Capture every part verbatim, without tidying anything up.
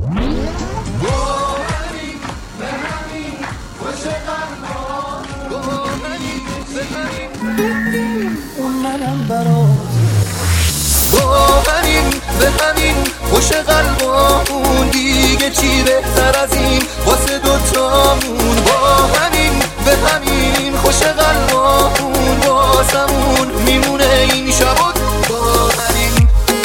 منم برات با همین به همین خوش قلبامون، دیگه چی بهتر از این واسه دوتامون. با همین به همین خوش قلبامون، واسمون میمونه این شبات. با همین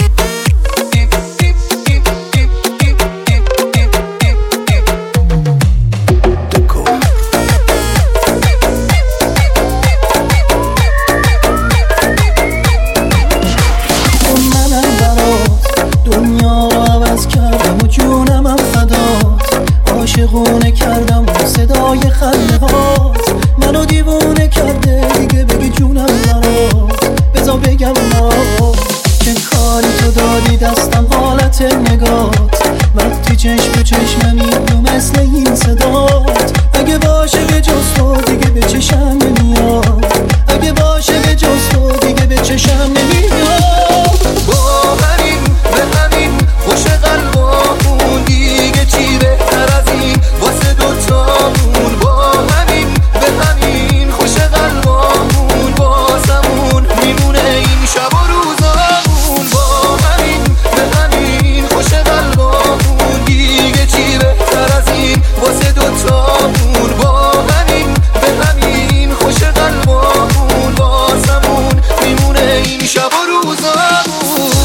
عاشقونه کردم صدای خنده هات، منو دیوونه کرده دیگه بگی جونم برات. بذار بگم ما چه کاری تو دادی دستم حالت نگات، وقتی چشم به چشم میبینم مثل این صدات. اگه باشه به جز تو دیگه به چشم نمیاد، اگه باشه به جز تو دیگه به چشم نمیاد. با همین به همین خوش قلبامون، دیگه چی بهتر از این واسه دوتامون. با همین به همین خوش قلبامون، واسمون میمونه این شب و روزامون. با همین به همین خوش قلبامون، دیگه چی بهتر از این واسه دوتامون. با همین به همین خوش قلبامون، واسمون میمونه این شب و روزامون.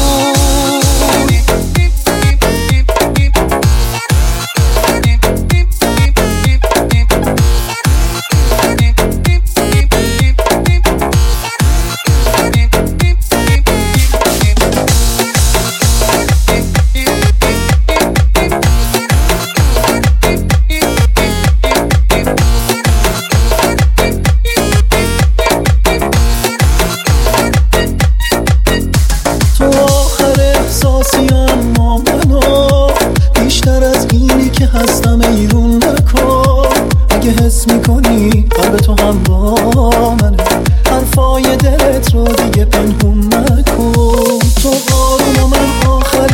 بیشتر از اینی که هستم ایرون نکن. اگه حس میکنی قلب تو هم با منه، حرفای دلت رو دیگه پنهون نکن. تو آروم و من آخر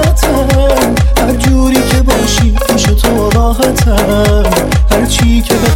بی‌طاقتم، هر جوری که باشی پیش تو راحتم. هر چی که